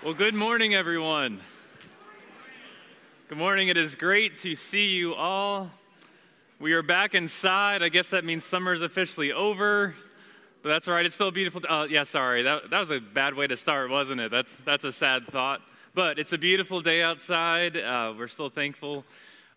Well, good morning, everyone. Good morning. It is great to see you all. We are back inside. I guess that means summer is officially over, but that's all right. It's still beautiful. Sorry. That was a bad way to start, wasn't it? That's a sad thought. But it's a beautiful day outside. We're still thankful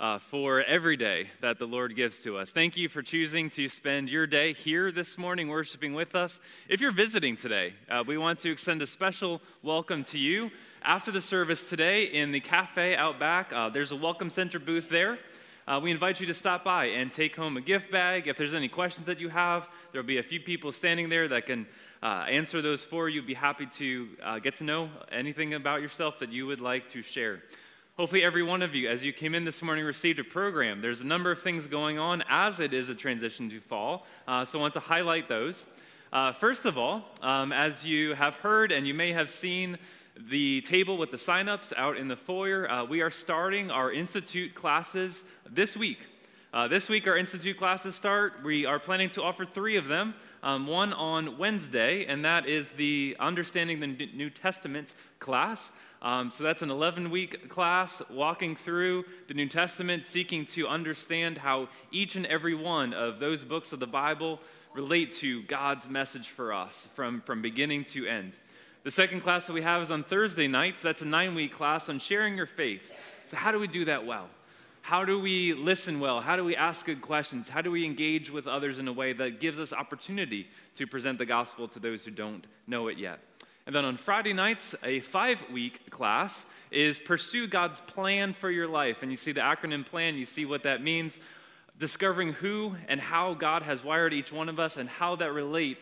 for every day that the Lord gives to us. Thank you for choosing to spend your day here this morning worshiping with us. If you're visiting today, we want to extend a special welcome to you. After the service today in the cafe out back, there's a Welcome Center booth there. We invite you to stop by and take home a gift bag. If there's any questions that you have, there'll be a few people standing there that can answer those for you. Be happy to get to know anything about yourself that you would like to share. Hopefully every one of you, as you came in this morning, received a program. There's a number of things going on as it is a transition to fall, so I want to highlight those. First of all, as you have heard and you may have seen the table with the sign-ups out in the foyer, we are starting our Institute classes this week. This week our Institute classes start. We are planning to offer 3 of them, one on Wednesday, and that is the Understanding the New Testament class. So that's an 11-week class walking through the New Testament, seeking to understand how each and every one of those books of the Bible relate to God's message for us from beginning to end. The second class that we have is on Thursday nights. That's a 9-week class on sharing your faith. So how do we do that well? How do we listen well? How do we ask good questions? How do we engage with others in a way that gives us opportunity to present the gospel to those who don't know it yet? And then on Friday nights, a 5-week class is Pursue God's Plan for Your Life. And you see the acronym PLAN, you see what that means. Discovering who and how God has wired each one of us and how that relates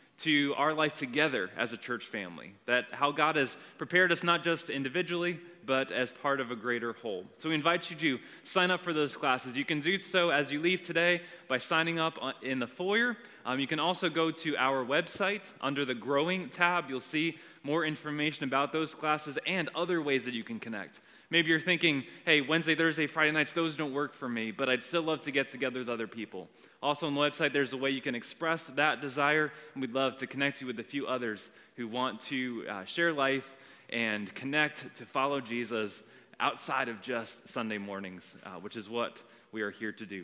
to our life together as a church family. That how God has prepared us not just individually, but as part of a greater whole. So we invite you to sign up for those classes. You can do so as you leave today by signing up in the foyer. You can also go to our website under the Growing tab. You'll see more information about those classes and other ways that you can connect. Maybe you're thinking, hey, Wednesday, Thursday, Friday nights, those don't work for me, but I'd still love to get together with other people. Also on the website, there's a way you can express that desire, and we'd love to connect you with a few others who want to share life and connect to follow Jesus outside of just Sunday mornings, which is what we are here to do.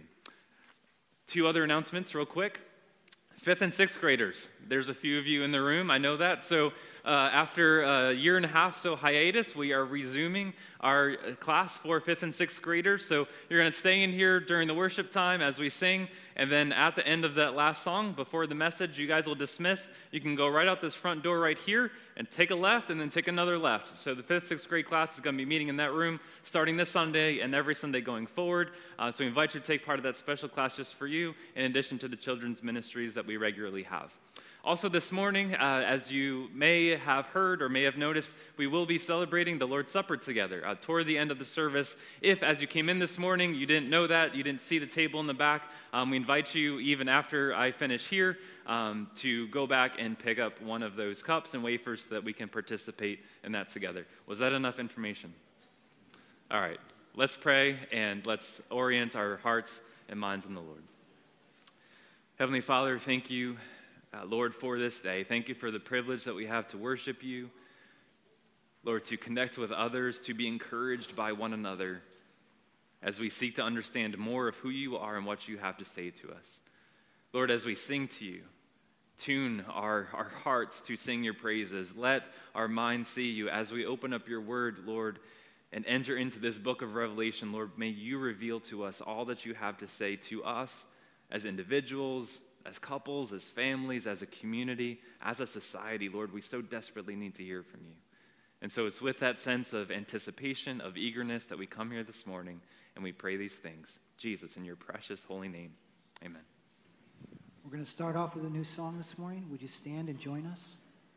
2 other announcements real quick. 5th and 6th graders. There's a few of you in the room, I know that. So after a year and a half hiatus, we are resuming our class for 5th and 6th graders. So you're going to stay in here during the worship time as we sing, and then at the end of that last song, before the message, you guys will dismiss. You can go right out this front door right here and take a left and then take another left. So the 5th, 6th grade class is going to be meeting in that room starting this Sunday and every Sunday going forward. So we invite you to take part of that special class just for you, in addition to the children's ministries that we regularly have. Also this morning, as you may have heard or may have noticed, we will be celebrating the Lord's Supper together toward the end of the service. If, as you came in this morning, you didn't know that, you didn't see the table in the back, we invite you, even after I finish here, to go back and pick up one of those cups and wafers so that we can participate in that together. Was that enough information? All right, let's pray and let's orient our hearts and minds in the Lord. Heavenly Father, thank you, Lord, for this day. Thank you for the privilege that we have to worship you. Lord, to connect with others, to be encouraged by one another as we seek to understand more of who you are and what you have to say to us. Lord, as we sing to you, tune our hearts to sing your praises. Let our minds see you as we open up your word, Lord, and enter into this book of Revelation. Lord, may you reveal to us all that you have to say to us as individuals, as couples, as families, as a community, as a society. Lord, we so desperately need to hear from you. And so it's with that sense of anticipation, of eagerness that we come here this morning and we pray these things. Jesus, in your precious holy name, amen. We're going to start off with a new song this morning. Would you stand and join us?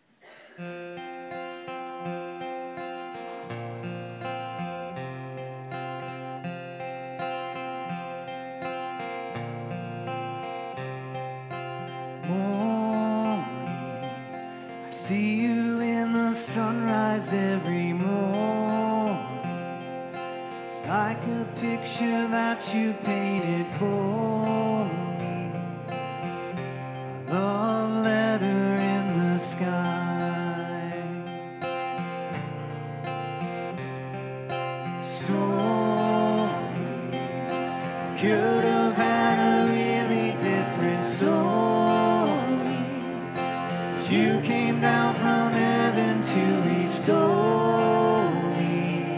See you in the sunrise every morning. It's like a picture that you've painted for me. A love letter in the sky. story. Could have had a really different story. But you came down from heaven to restore me.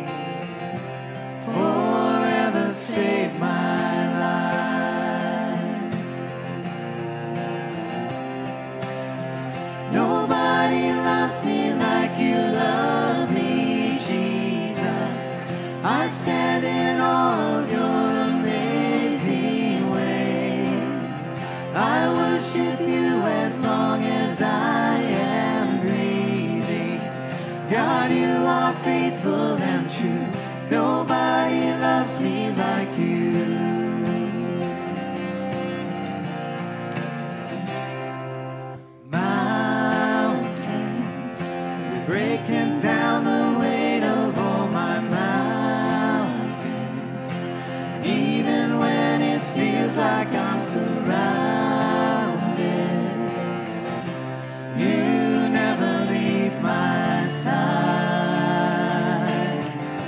Forever save my life. Nobody loves me like you love me, Jesus. I stand in awe of your amazing ways. I worship you as long as I am breathing. God, you are faithful and true. Nobody loves me like you. Mountains, you're breaking down the weight of all my mountains. Even when it feels like I'm surrounded, you never leave my side.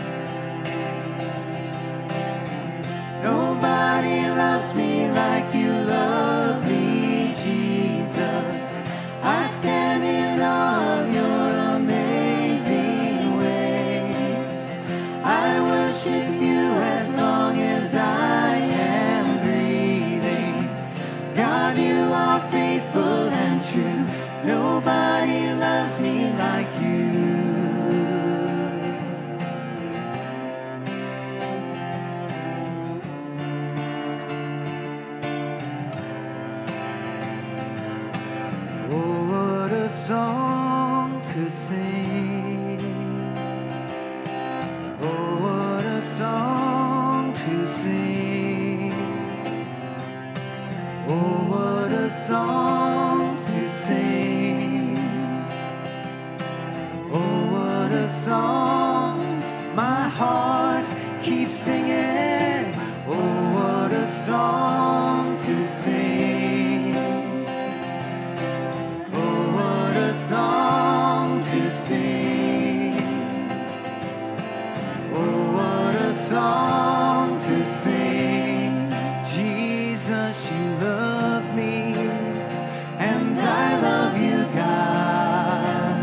Nobody loves me like you love me, Jesus. I stand in awe of your amazing ways. I worship you as long as I am breathing. God, you are faithful and true. Nobody loves me like you. Oh, what a song to sing. Oh, what a song to sing. Oh, what a song to sing. Oh, what a song my heart keeps singing. Oh, what a song to sing. Oh, what a song to sing. Oh, what a song to sing. Jesus, you love me, and I love you, God.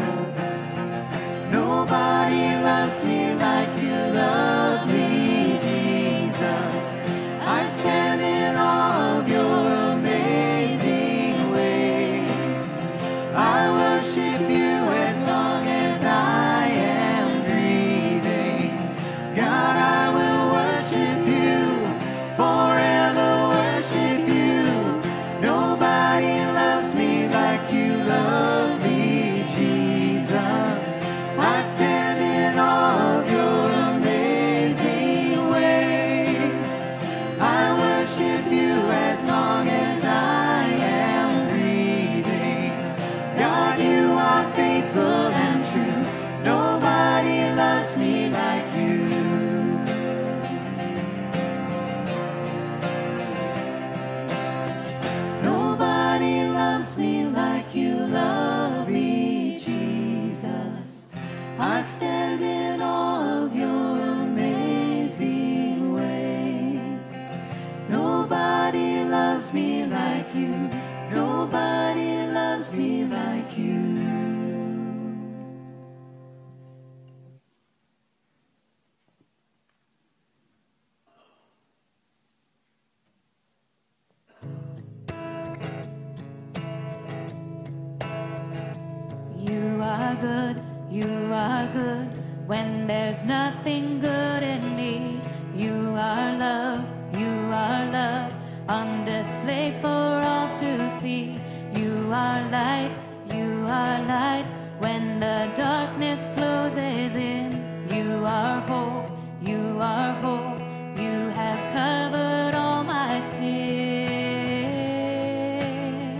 Nobody loves me like you love me, Jesus. I stand in awe of your amazing ways. I worship you as long as I am breathing. God, I will worship you, forever worship you. Nobody loves me like you love me, Jesus. I stand in awe of your amazing ways. I worship you as long as I am breathing. God, you are faithful and true. Nobody loves me like you. Nobody loves me like you love me, Jesus. I stand in awe of your amazing ways. Nobody loves me like you. Nobody loves me like you. You are good, you are good. When there's nothing good in me, you are love, on display for all to see. You are light, when the darkness closes in. You are hope, you have covered all my sin.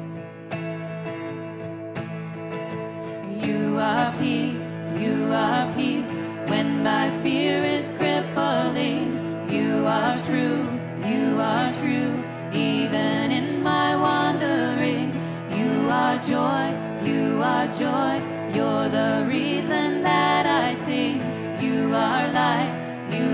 You are peace, when my fear is crippling. You are true, even in my wandering. You are joy, you're the reason that I sing. You are life,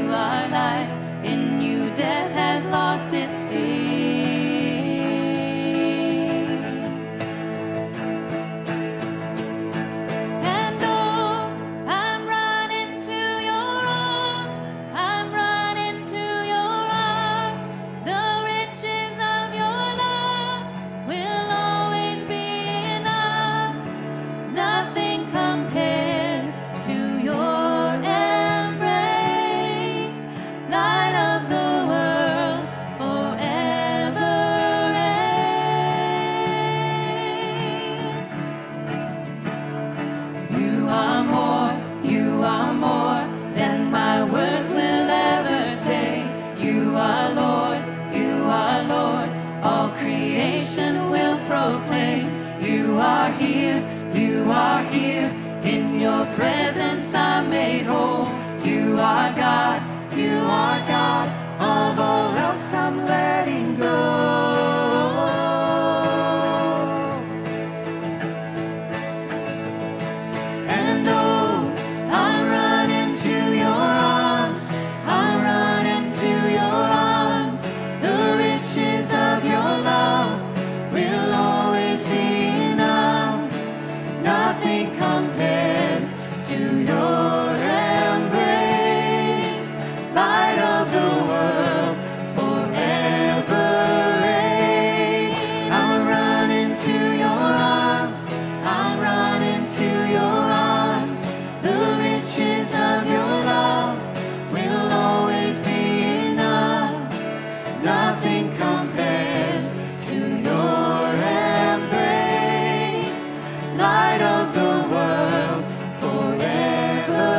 Nothing compares to your embrace, light of the world, forever reign. I'm running to your arms, I'm running to your arms. The riches of your love will always be enough. Nothing compares to your embrace, light of the world, forever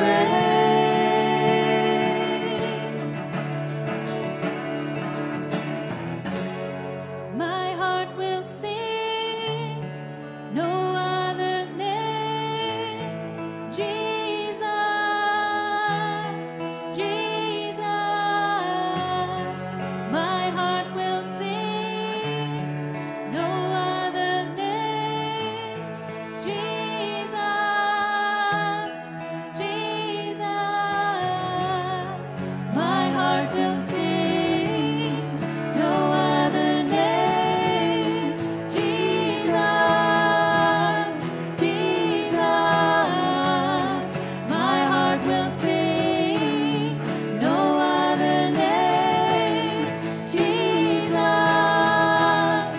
reign. My heart will sing, no other name, Jesus, Jesus. My heart will sing, no other name, Jesus, Jesus. My heart will sing, no other name, Jesus, Jesus. My heart will sing, no other name, Jesus,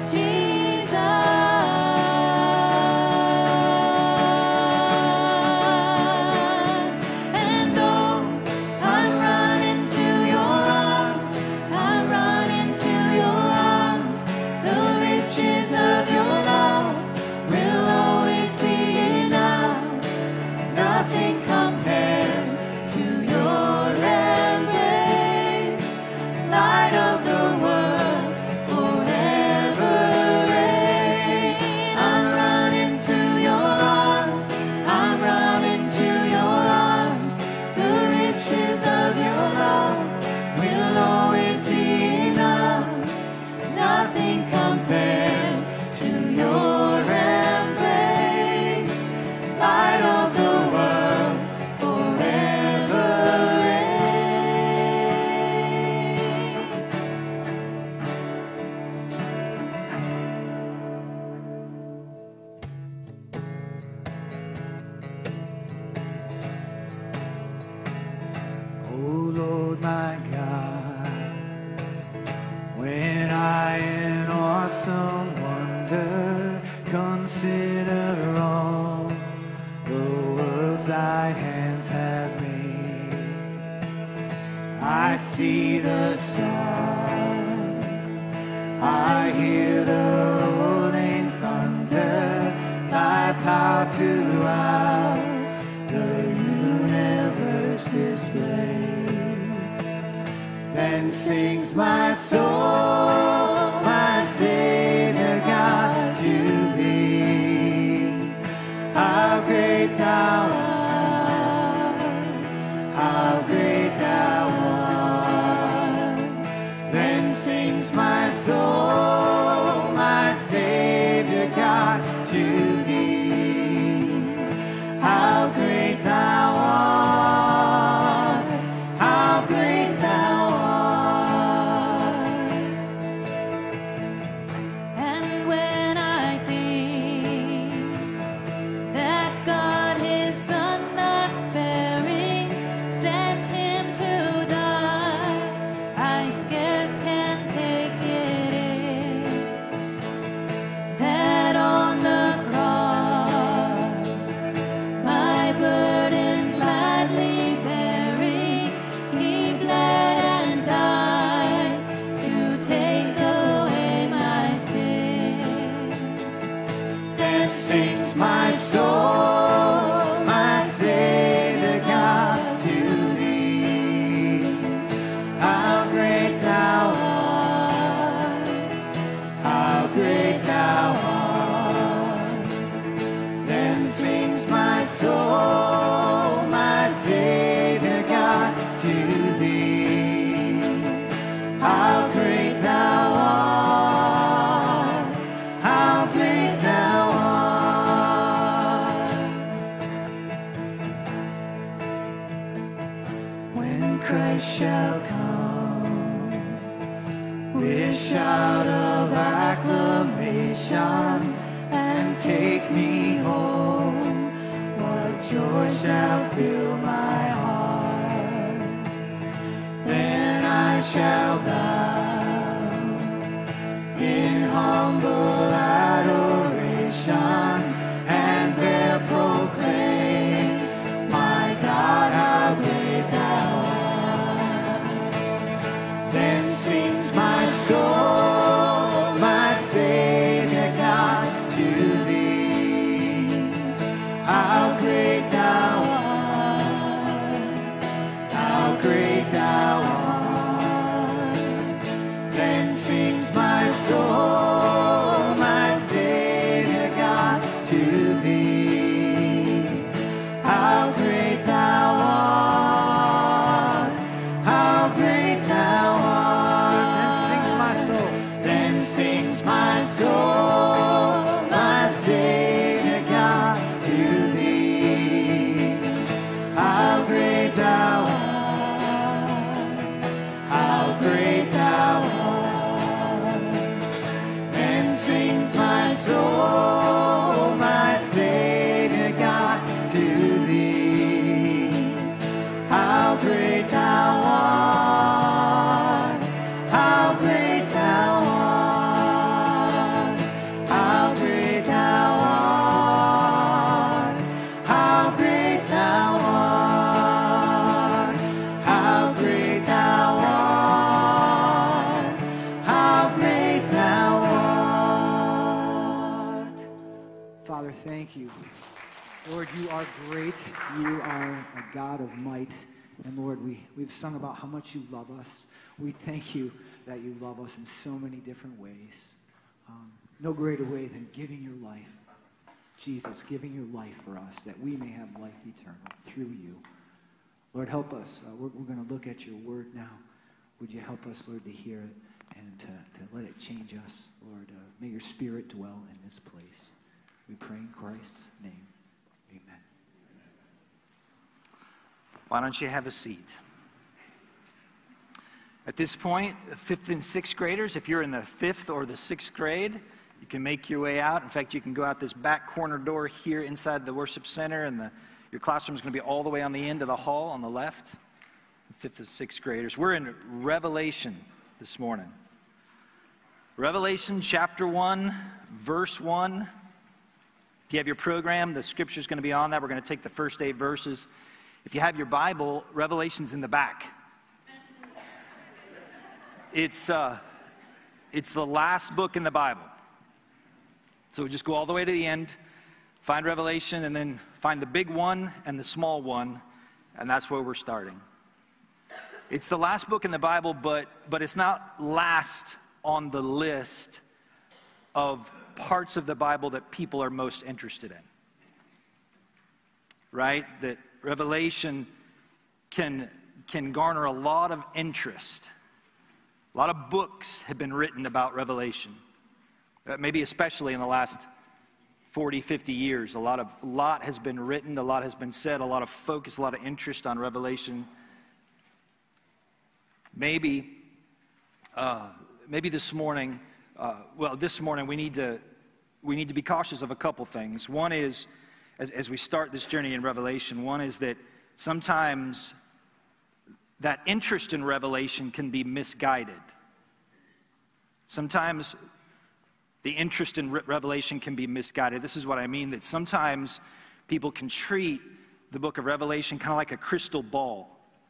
Jesus. And oh, I'm running to your arms, I'm running to your arms. The riches of your love will always be enough. Nothing compares to your embrace, light of the world, forever reign. I'm running to your arms, I'm running to your arms. The riches of your love will always be enough. Nothing compares to your embrace, light of the world, forever reign. Oh Lord my God, when I in awesome wonder consider all the worlds thy hands have made, I see the stars, I hear the rolling thunder, thy power throughout the universe displayed. Then sings my soul, my Savior God, to thee. How great thou art, how great thou art. Then sings my soul, my Savior God, to thee. How great thou art, how great thou art. And when I think that God his Son not sparing sent him to die, I scarce can take it in. That on the cross, my burden gladly bearing, he bled and died to take away my sin. Then sings my soul, my Savior God, to thee. How great thou art, how great thou art. Then sings my soul, my Savior God, to thee. How great thou art, how great thou art. When Christ shall come with shout of acclamation and take me home, shall fill my heart. Then I shall bow in humble adoration and there proclaim, my God, how great thou art. Then sings my soul, my Savior God, to thee. How great thou art, how great thou art. Then sings my soul, my Savior God, to thee. How great thou art, how great thou art. Then sings my soul, then sings my soul, my Savior God, to thee. How great thou art, how great thou art. Then sings my soul, my Savior God, to thee. How great thou art, how great thou art, how great thou art, how great thou art, how great thou art, how great thou art. Father, thank you. Lord, you are great. You are a God of might. And Lord, we've sung about how much you love us. We thank you that you love us in so many different ways. No greater way than giving your life. Jesus, giving your life for us, that we may have life eternal through you. Lord, help us. We're going to look at your word now. Would you help us, Lord, to hear it and to let it change us? Lord, may your spirit dwell in this place. We pray in Christ's name. Amen. Why don't you have a seat? At this point, 5th and 6th graders, if you're in the 5th or the 6th grade, you can make your way out. In fact, you can go out this back corner door here inside the worship center, and your classroom is going to be all the way on the end of the hall on the left. 5th and 6th graders. We're in Revelation this morning. Revelation chapter 1, verse 1. If you have your program, the scripture is going to be on that. We're going to take the first 8 verses. If you have your Bible, Revelation's in the back. It's the last book in the Bible. So we just go all the way to the end, find Revelation, and then find the big one and the small one, and that's where we're starting. It's the last book in the Bible, but it's not last on the list of parts of the Bible that people are most interested in. Right? That Revelation can garner a lot of interest. A lot of books have been written about Revelation. Maybe especially in the last 40, 50 years. A lot has been written, a lot has been said, a lot of focus, a lot of interest on Revelation. Maybe this morning, this morning we need to be cautious of a couple things. One is, as we start this journey in Revelation, one is that sometimes that interest in Revelation can be misguided. Sometimes the interest in Revelation can be misguided. This is what I mean, that sometimes people can treat the book of Revelation kind of like a crystal ball.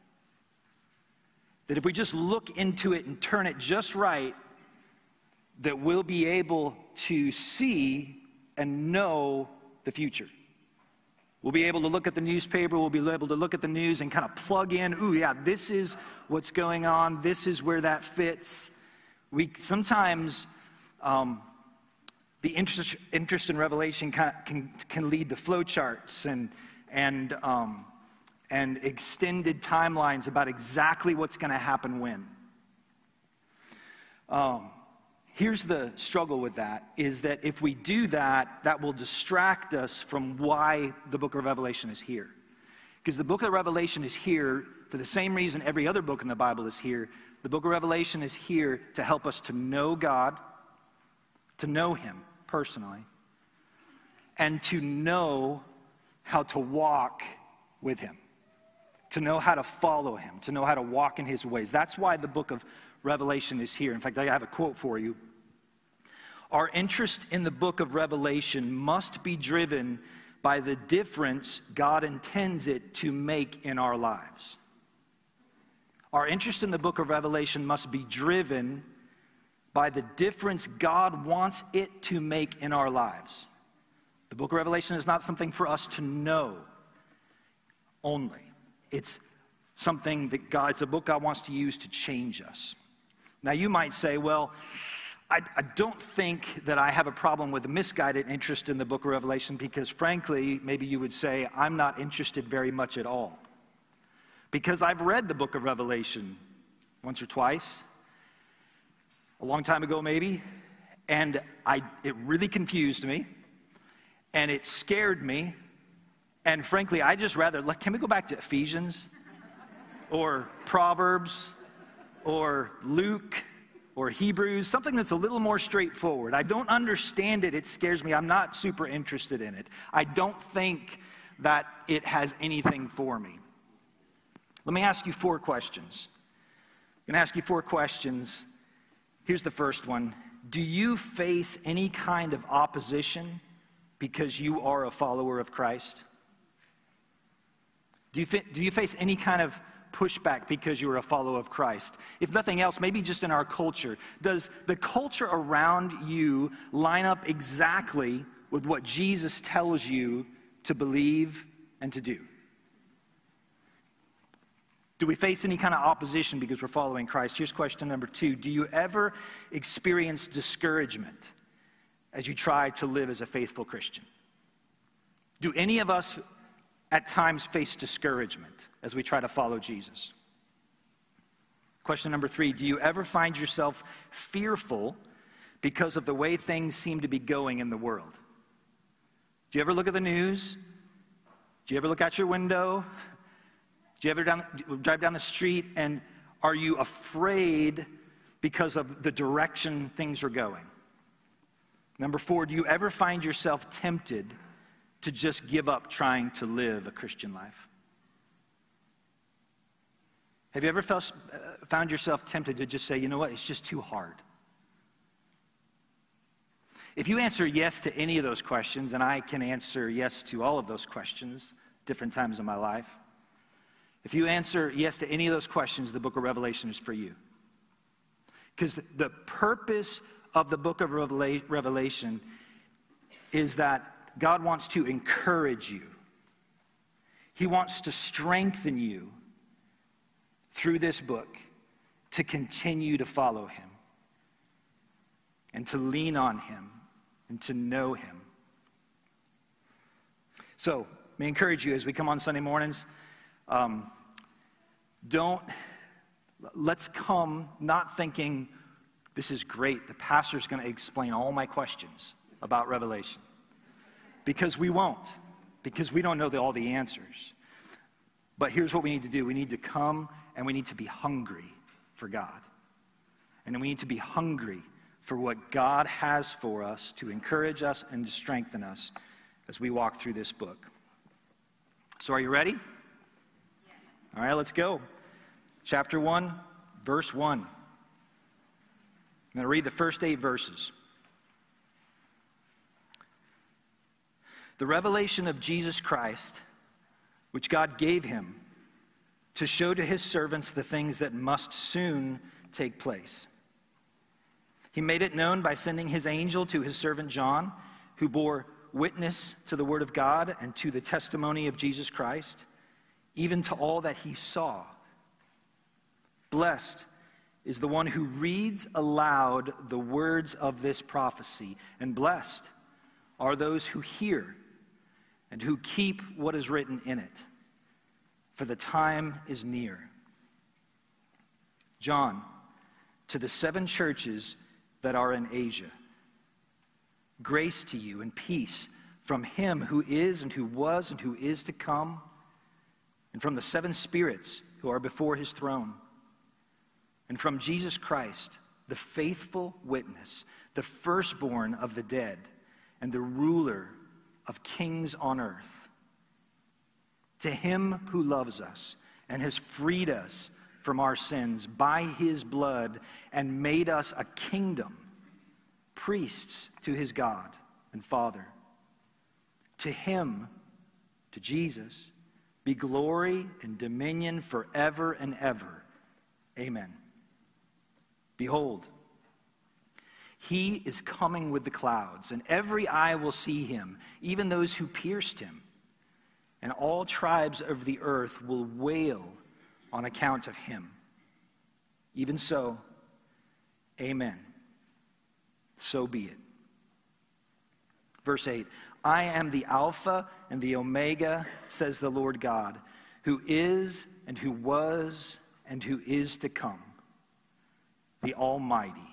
That if we just look into it and turn it just right, that we'll be able to see and know the future. We'll be able to look at the newspaper, we'll be able to look at the news and kind of plug in, ooh, yeah, this is what's going on, this is where that fits. Sometimes the interest in Revelation can lead to flowcharts and extended timelines about exactly what's going to happen when. Here's the struggle with that, is that if we do that, that will distract us from why the book of Revelation is here. Because the book of Revelation is here for the same reason every other book in the Bible is here. The book of Revelation is here to help us to know God, to know Him personally, and to know how to walk with him, to know how to follow him, to know how to walk in his ways. That's why the book of Revelation is here. In fact, I have a quote for you. Our interest in the book of Revelation must be driven by the difference God intends it to make in our lives. Our interest in the book of Revelation must be driven by the difference God wants it to make in our lives. The book of Revelation is not something for us to know only. It's something that it's a book God wants to use to change us. Now you might say, well, I don't think that I have a problem with a misguided interest in the book of Revelation because frankly, maybe you would say, I'm not interested very much at all. Because I've read the book of Revelation once or twice, a long time ago maybe, and it really confused me, and it scared me, and frankly, I just rather, can we go back to Ephesians, or Proverbs, or Luke, or Hebrews, something that's a little more straightforward. I don't understand it, it scares me, I'm not super interested in it. I don't think that it has anything for me. Let me ask you 4 questions. I'm going to ask you 4 questions. Here's the first one. Do you face any kind of opposition because you are a follower of Christ? Do you face any kind of pushback because you're a follower of Christ? If nothing else, maybe just in our culture. Does the culture around you line up exactly with what Jesus tells you to believe and to do? Do we face any kind of opposition because we're following Christ? Here's question number 2. Do you ever experience discouragement as you try to live as a faithful Christian? Do any of us at times face discouragement as we try to follow Jesus? Question number 3. Do you ever find yourself fearful because of the way things seem to be going in the world? Do you ever look at the news? Do you ever look out your window? Do you ever drive down the street and are you afraid because of the direction things are going? Number 4, do you ever find yourself tempted to just give up trying to live a Christian life? Have you ever found yourself tempted to just say, you know what, it's just too hard? If you answer yes to any of those questions, and I can answer yes to all of those questions, different times in my life, if you answer yes to any of those questions, the book of Revelation is for you. Because the purpose of the book of Revelation is that God wants to encourage you. He wants to strengthen you through this book to continue to follow him and to lean on him and to know him. So, let me encourage you as we come on Sunday mornings, let's come not thinking, this is great, the pastor's going to explain all my questions about Revelation. Because we won't, because we don't know all the answers. But here's what we need to do. We need to come and we need to be hungry for God. And we need to be hungry for what God has for us to encourage us and to strengthen us as we walk through this book. So are you ready? All right, let's go. Chapter 1, verse 1. I'm going to read the first 8 verses. The revelation of Jesus Christ, which God gave him to show to his servants the things that must soon take place. He made it known by sending his angel to his servant John, who bore witness to the word of God and to the testimony of Jesus Christ, even to all that he saw. Blessed is the one who reads aloud the words of this prophecy, and blessed are those who hear and who keep what is written in it, for the time is near. John, to the 7 churches that are in Asia, grace to you and peace from him who is and who was and who is to come, and from the 7 spirits who are before his throne, and from Jesus Christ, the faithful witness, the firstborn of the dead, and the ruler of kings on earth. To him who loves us and has freed us from our sins by his blood and made us a kingdom, priests to his God and Father. To him, to Jesus, be glory and dominion forever and ever. Amen. Behold, he is coming with the clouds, and every eye will see him, even those who pierced him. And all tribes of the earth will wail on account of him. Even so, amen. So be it. Verse 8, I am the Alpha and the Omega, says the Lord God, who is and who was and who is to come, the Almighty.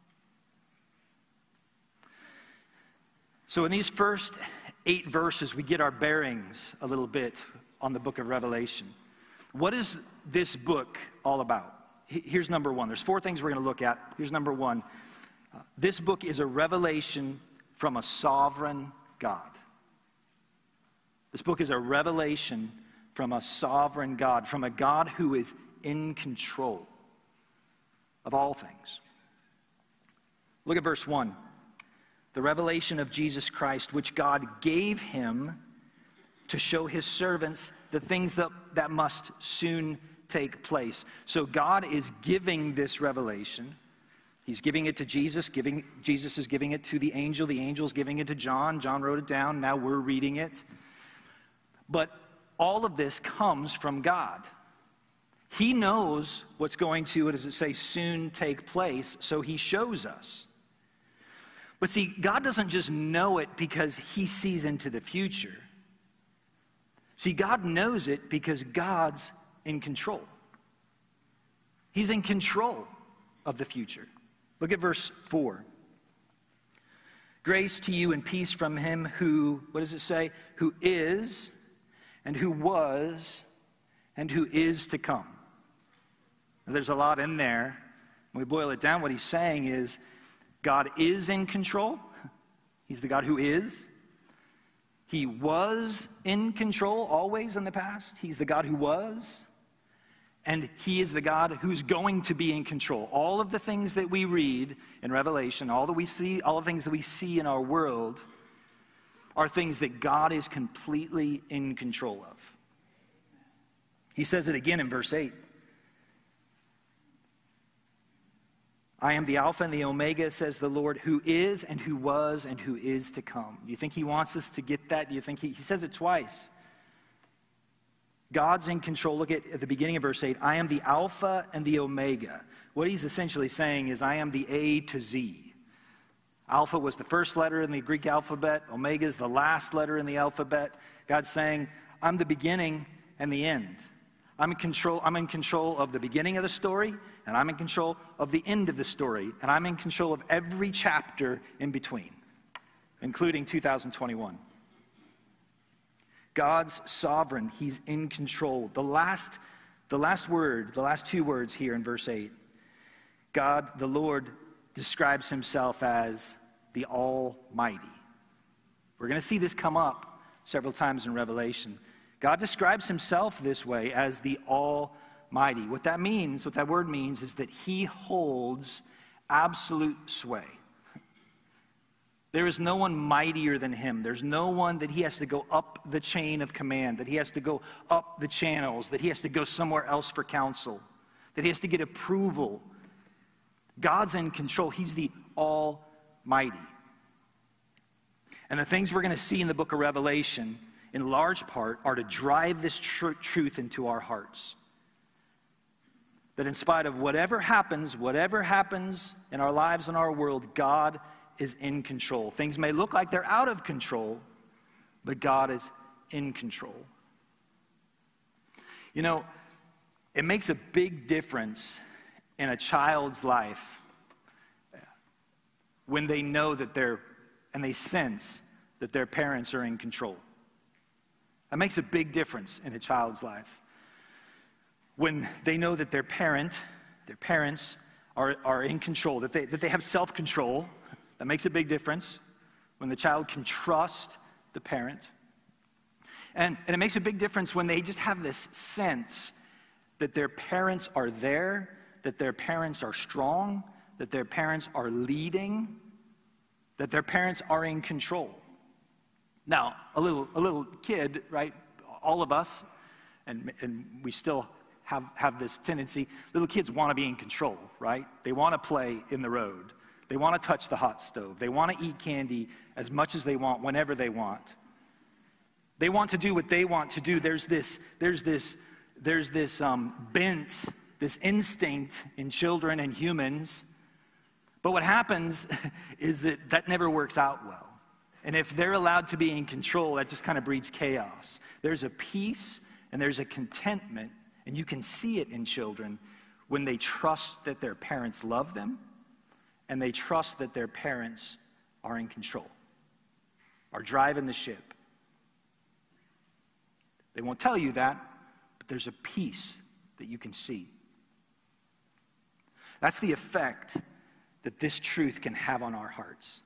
So in these first 8 verses, we get our bearings a little bit on the book of Revelation. What is this book all about? Here's number 1. There's 4 things we're going to look at. Here's number 1. This book is a revelation from a sovereign God. This book is a revelation from a sovereign God, from a God who is in control of all things. Look at verse 1. The revelation of Jesus Christ, which God gave him to show his servants the things that must soon take place. So God is giving this revelation. He's giving it to Jesus. Jesus is giving it to the angel. The angel's giving it to John. John wrote it down. Now we're reading it. But all of this comes from God. He knows what's going to, what does it say, soon take place, so he shows us. But see, God doesn't just know it because he sees into the future. See, God knows it because God's in control. He's in control of the future. Look at verse 4. Grace to you and peace from him who, what does it say? Who is and who was and who is to come. Now, there's a lot in there. When we boil it down, what he's saying is God is in control. He's the God who is. He was in control always in the past. He's the God who was. And he is the God who's going to be in control. All of the things that we read in Revelation, all the things that we see in our world are things that God is completely in control of. He says it again in verse 8. I am the Alpha and the Omega, says the Lord, who is and who was and who is to come. Do you think he wants us to get that? Do you think he says it twice? God's in control. Look at the beginning of verse 8. I am the Alpha and the Omega. What he's essentially saying is I am the A to Z. Alpha was the first letter in the Greek alphabet. Omega is the last letter in the alphabet. God's saying, I'm the beginning and the end. I'm in control of the beginning of the story, and I'm in control of the end of the story, and I'm in control of every chapter in between, including 2021. God's sovereign. He's in control. The last two words here in verse 8, God, the Lord, describes himself as the Almighty. We're going to see this come up several times in Revelation. God describes himself this way as the Almighty. What that word means is that he holds absolute sway. There is no one mightier than him. There's no one that he has to go up the chain of command, that he has to go up the channels, that he has to go somewhere else for counsel, that he has to get approval. God's in control. He's the Almighty. And the things we're going to see in the book of Revelation, in large part, are to drive this truth into our hearts. That in spite of whatever happens in our lives and our world, God is in control. Things may look like they're out of control, but God is in control. You know, it makes a big difference in a child's life when they know that they sense that their parents are in control. That makes a big difference in a child's life. When they know that their parents are in control, that they have self-control. That makes a big difference when the child can trust the parent. And it makes a big difference when they just have this sense that their parents are there, that their parents are strong, that their parents are leading, that their parents are in control. Now, a little kid, right, all of us, and we still have this tendency, little kids want to be in control, right? They want to play in the road. They want to touch the hot stove. They want to eat candy as much as they want, whenever they want. They want to do what they want to do. There's this bent, this instinct in children and humans. But what happens is that never works out well. And if they're allowed to be in control, that just kind of breeds chaos. There's a peace and there's a contentment, and you can see it in children when they trust that their parents love them and they trust that their parents are in control, are driving the ship. They won't tell you that, but there's a peace that you can see. That's the effect that this truth can have on our hearts.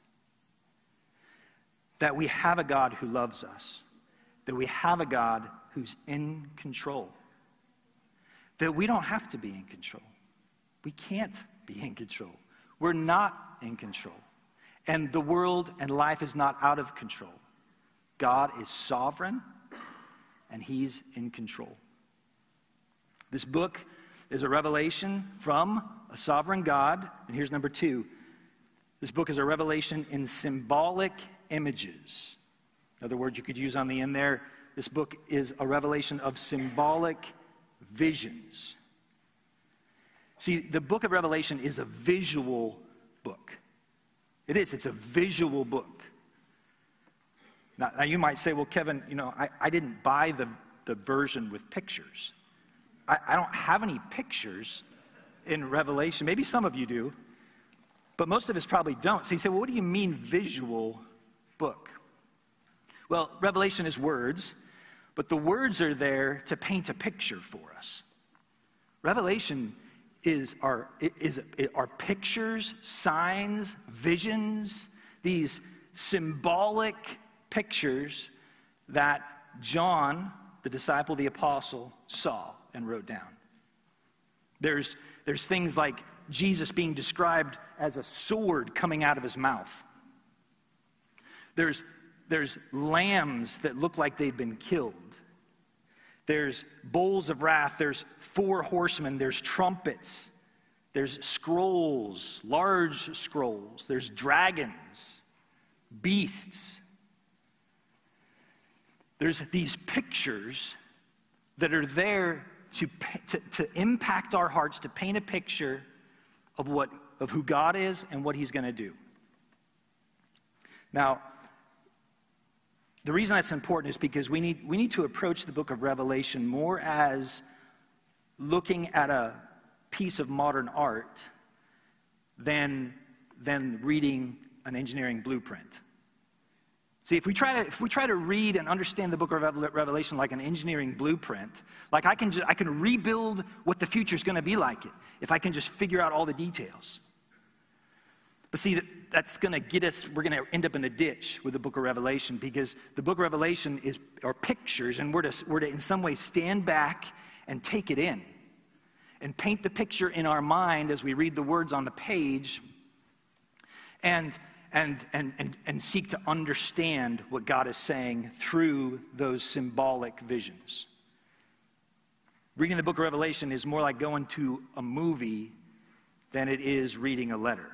That we have a God who loves us. That we have a God who's in control. That we don't have to be in control. We can't be in control. We're not in control. And the world and life is not out of control. God is sovereign, and he's in control. This book is a revelation from a sovereign God. And here's number 2. This book is a revelation in symbolic images. Another word you could use on the end there. This book is a revelation of symbolic visions. See, the book of Revelation is a visual book. It is. It's a visual book. Now you might say, well, Kevin, I didn't buy the version with pictures. I don't have any pictures in Revelation. Maybe some of you do, but most of us probably don't. So you say, well, what do you mean visual book? Well, Revelation is words, but the words are there to paint a picture for us. Revelation are pictures, signs, visions, these symbolic pictures that John, the disciple, the apostle, saw and wrote down. There's things like Jesus being described as a sword coming out of his mouth. There's lambs that look like they've been killed. There's bowls of wrath. There's 4 horsemen. There's trumpets. There's scrolls, large scrolls. There's dragons, beasts. There's these pictures that are there to impact our hearts, to paint a picture of who God is and what he's going to do. Now, the reason that's important is because we need to approach the book of Revelation more as looking at a piece of modern art than reading an engineering blueprint. See, if we try to read and understand the book of Revelation like an engineering blueprint, like I can rebuild what the future is going to be like if I can just figure out all the details. But see, that's going to get us, we're going to end up in a ditch with the book of Revelation, because the book of Revelation are pictures, and we're to in some way stand back and take it in and paint the picture in our mind as we read the words on the page and seek to understand what God is saying through those symbolic visions. Reading the book of Revelation is more like going to a movie than it is reading a letter.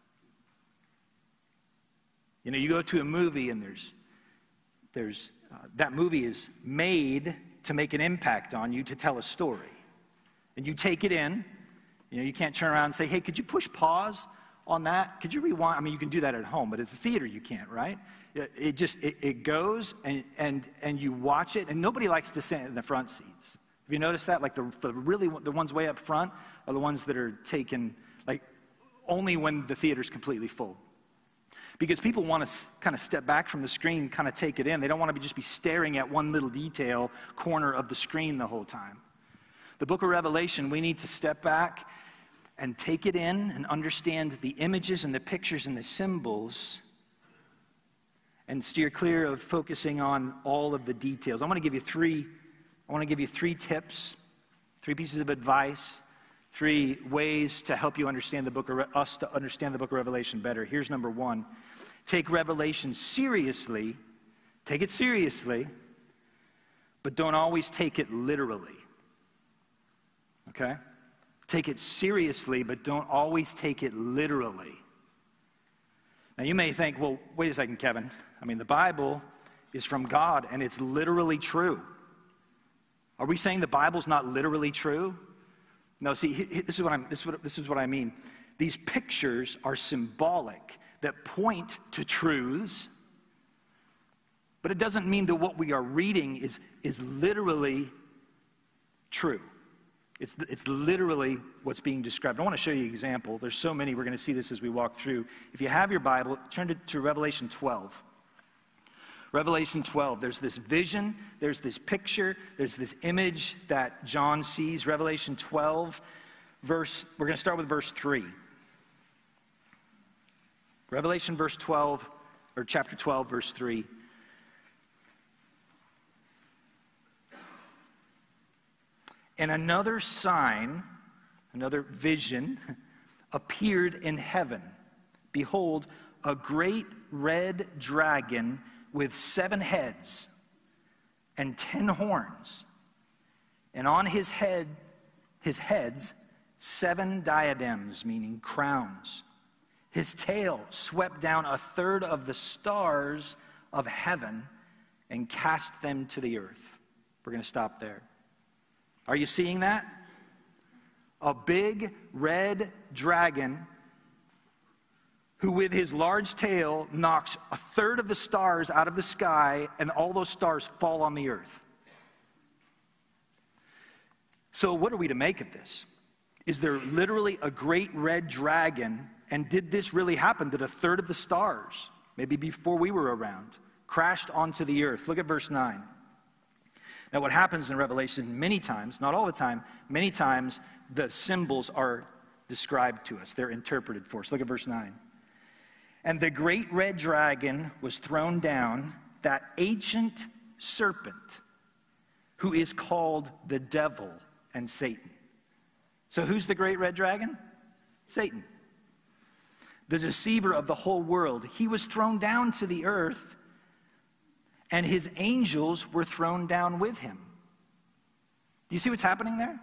You go to a movie and there's that movie is made to make an impact on you, to tell a story. And you take it in. You can't turn around and say, hey, could you push pause on that? Could you rewind? I mean, you can do that at home, but at the theater you can't, right? It goes and you watch it, and nobody likes to sit in the front seats. Have you noticed that? Like the ones way up front are the ones that are taken like only when the theater's completely full. Because people want to kind of step back from the screen, kind of take it in. They don't want to just be staring at one little detail corner of the screen the whole time. The book of Revelation, we need to step back and take it in and understand the images and the pictures and the symbols and steer clear of focusing on all of the details. I want to give you three tips, 3 pieces of advice, 3 ways to help you understand us to understand the book of Revelation better. Here's number 1. Take Revelation seriously. Take it seriously, but don't always take it literally. Okay? Take it seriously, but don't always take it literally. Now, you may think, well, wait a second, Kevin. I mean, the Bible is from God, and it's literally true. Are we saying the Bible's not literally true? No, see, this is what I mean. These pictures are symbolic that point to truths, but it doesn't mean that what we are reading is literally true. It's literally what's being described. I want to show you an example. There's so many. We're going to see this as we walk through. If you have your Bible, turn to Revelation 12. Revelation 12, there's this vision, there's this picture, there's this image that John sees. Revelation 12, we're going to start with verse 3. Revelation verse 12, or chapter 12, verse 3. And another sign, another vision, appeared in heaven. Behold, a great red dragon with 7 heads and 10 horns, and on his heads 7 diadems, meaning crowns. His tail swept down 1/3 of the stars of heaven and cast them to the earth. We're going to stop there. Are you seeing that? A big red dragon who with his large tail knocks 1/3 of the stars out of the sky, and all those stars fall on the earth. So what are we to make of this? Is there literally a great red dragon, and did this really happen? Did 1/3 of the stars, maybe before we were around, crashed onto the earth? Look at verse 9. Now what happens in Revelation many times, not all the time, many times the symbols are described to us. They're interpreted for us. Look at verse 9. And the great red dragon was thrown down, that ancient serpent, who is called the devil and Satan. So who's the great red dragon? Satan. The deceiver of the whole world. He was thrown down to the earth, and his angels were thrown down with him. Do you see what's happening there?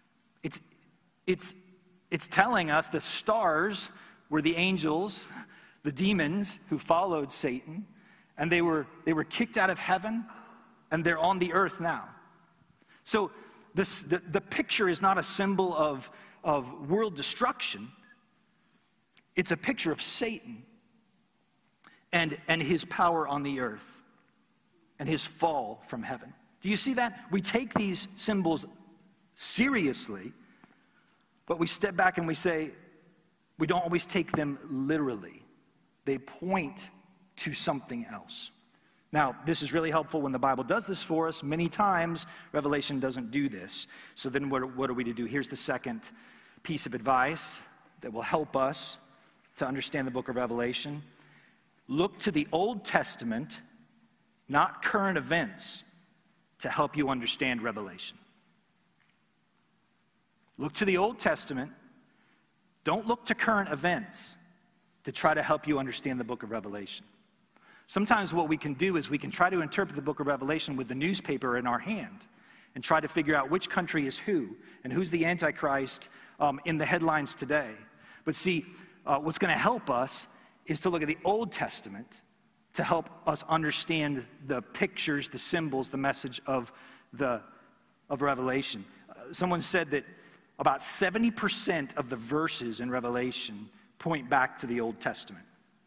It's telling us the stars were the angels, the demons who followed Satan, and they were kicked out of heaven, and they're on the earth now. So the picture is not a symbol of world destruction. It's a picture of Satan and his power on the earth and his fall from heaven. Do you see that? We take these symbols seriously, but we step back and we say, we don't always take them literally. They point to something else. Now, this is really helpful when the Bible does this for us. Many times, Revelation doesn't do this. So then what are we to do? Here's the second piece of advice that will help us to understand the book of Revelation. Look to the Old Testament, not current events, to help you understand Revelation. Look to the Old Testament. Don't look to current events to try to help you understand the book of Revelation. Sometimes what we can do is we can try to interpret the book of Revelation with the newspaper in our hand and try to figure out which country is who and who's the Antichrist in the headlines today. But see, what's going to help us is to look at the Old Testament to help us understand the pictures, the symbols, the message of Revelation. Someone said that about 70% of the verses in Revelation point back to the Old Testament.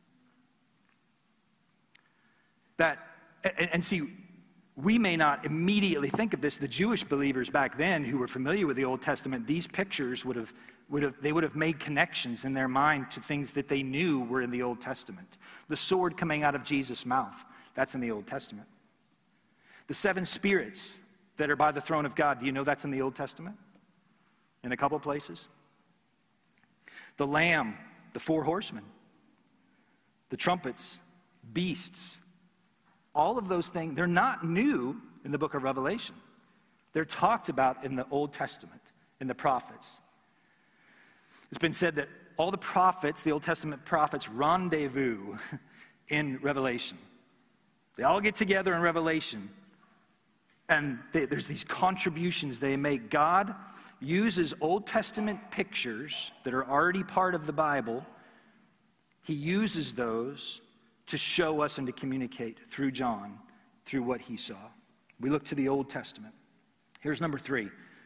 And see, we may not immediately think of this. The Jewish believers back then who were familiar with the Old Testament, these pictures would have made connections in their mind to things that they knew were in the Old Testament. The sword coming out of Jesus' mouth, that's in the Old Testament. The 7 spirits that are by the throne of God, do you know that's in the Old Testament? In a couple places. The Lamb, the 4 horsemen, the trumpets, beasts, All of those things, they're not new in the book of Revelation. They're talked about in the Old Testament, in the prophets. It's been said that all the prophets, the Old Testament prophets, rendezvous in Revelation. They all get together in Revelation, and there's these contributions they make. God uses Old Testament pictures that are already part of the Bible. He uses those to show us and to communicate through John, through what he saw. We look to the Old Testament. Here's number 3.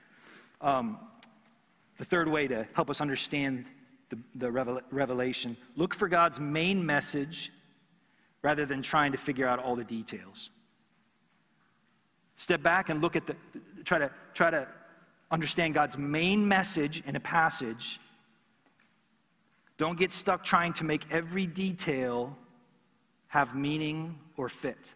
The third way to help us understand the revelation: look for God's main message rather than trying to figure out all the details. Step back and look at try to understand God's main message in a passage. Don't get stuck trying to make every detail have meaning or fit.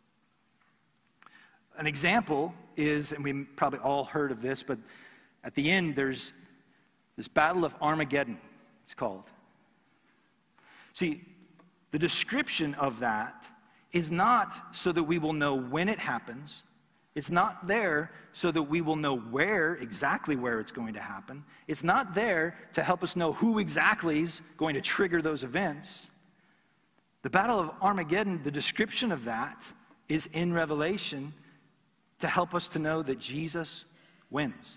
An example is, and we probably all heard of this, but at the end there's this Battle of Armageddon, it's called. See, the description of that is not so that we will know when it happens. It's not there so that we will know exactly where it's going to happen. It's not there to help us know who exactly is going to trigger those events. The Battle of Armageddon, the description of that is in Revelation to help us to know that Jesus wins.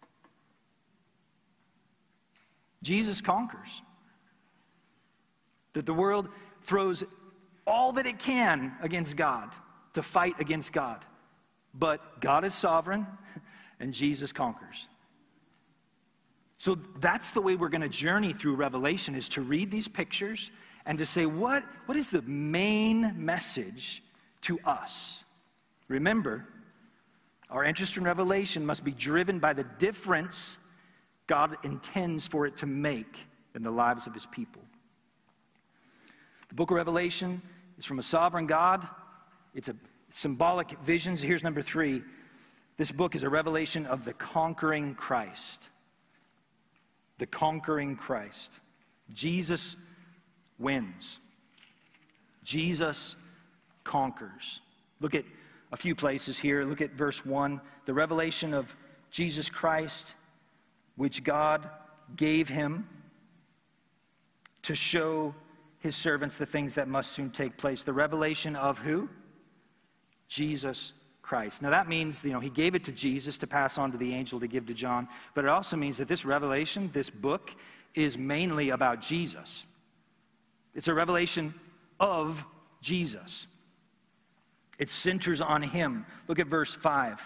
Jesus conquers. That the world throws all that it can against God, to fight against God. But God is sovereign, and Jesus conquers. So that's the way we're going to journey through Revelation, is to read these pictures and to say, what is the main message to us? Remember, our interest in Revelation must be driven by the difference God intends for it to make in the lives of his people. The book of Revelation is from a sovereign God. It's a symbolic visions. Here's number 3. This book is a revelation of the conquering Christ. The conquering Christ. Jesus wins. Jesus conquers. Look at a few places here. Look at verse 1. The revelation of Jesus Christ, which God gave him to show his servants the things that must soon take place. The revelation of who? Jesus Christ. Now that means, he gave it to Jesus to pass on to the angel to give to John, but it also means that this revelation, this book, is mainly about Jesus. It's a revelation of Jesus. It centers on him. Look at verse 5.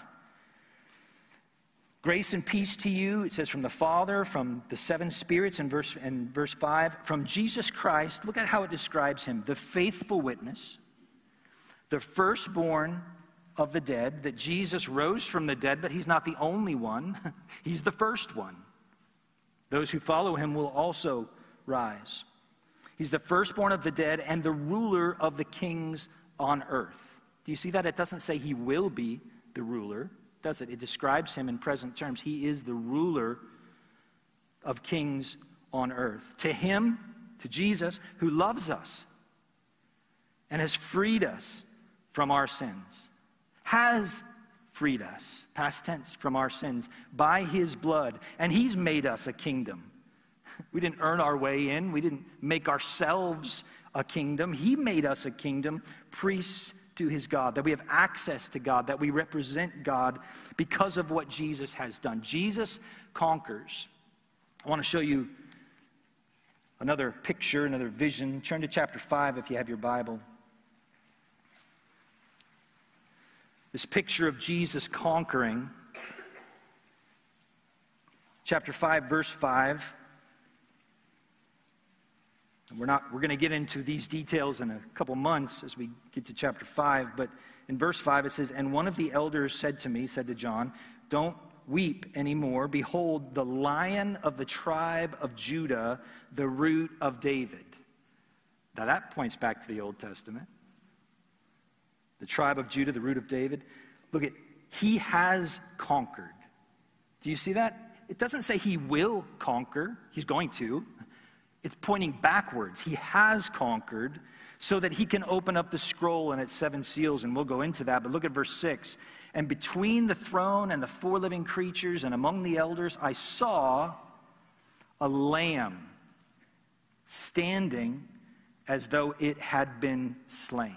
Grace and peace to you, it says, from the Father, from the 7 spirits in verse 5, from Jesus Christ. Look at how it describes him: the faithful witness, the firstborn of the dead. That Jesus rose from the dead, but he's not the only one. He's the first one. Those who follow him will also rise. He's the firstborn of the dead and the ruler of the kings on earth. Do you see that? It doesn't say he will be the ruler, does it? It describes him in present terms. He is the ruler of kings on earth. To him, to Jesus, who loves us and has freed us from our sins, has freed us, past tense, from our sins by his blood, and he's made us a kingdom. We didn't earn our way in. We didn't make ourselves a kingdom. He made us a kingdom, priests to his God, that we have access to God, that we represent God because of what Jesus has done. Jesus conquers. I want to show you another picture, another vision. Turn to chapter 5 if you have your Bible. This picture of Jesus conquering. Chapter 5, verse 5. We're going to get into these details in a couple months as we get to chapter 5, but in verse 5 it says, "And one of the elders said to John, don't weep anymore. Behold, the Lion of the tribe of Judah, the root of David." Now that points back to the Old Testament. The tribe of Judah, the root of David. Look at, he has conquered. Do you see that? It doesn't say he will conquer. He's going to. It's pointing backwards. He has conquered so that he can open up the scroll and its 7 seals, and we'll go into that. But look at verse 6. And between the throne and the 4 living creatures and among the elders, I saw a lamb standing as though it had been slain.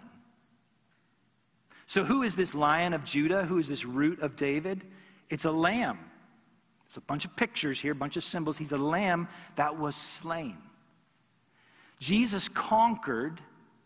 So who is this Lion of Judah? Who is this Root of David? It's a lamb. There's a bunch of pictures here, a bunch of symbols. He's a lamb that was slain. Jesus conquered,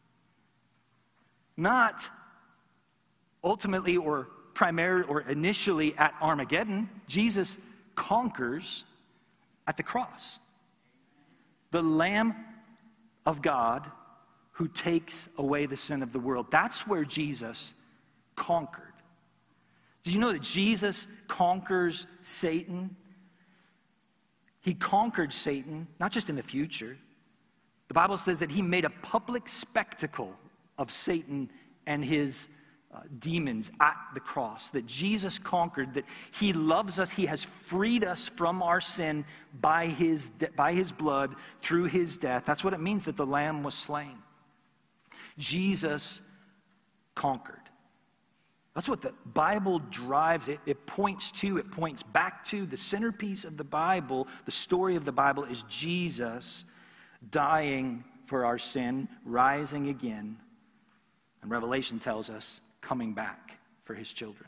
not ultimately or primarily or initially at Armageddon. Jesus conquers at the cross. The Lamb of God who takes away the sin of the world. That's where Jesus conquered. Did you know that Jesus conquers Satan? He conquered Satan, not just in the future. The Bible says that he made a public spectacle of Satan and his demons at the cross, that Jesus conquered, that he loves us, he has freed us from our sin by his blood through his death. That's what it means that the Lamb was slain. Jesus conquered. That's what the Bible drives. It points back to the centerpiece of the Bible. The story of the Bible is Jesus dying for our sin, rising again, and Revelation tells us coming back for his children.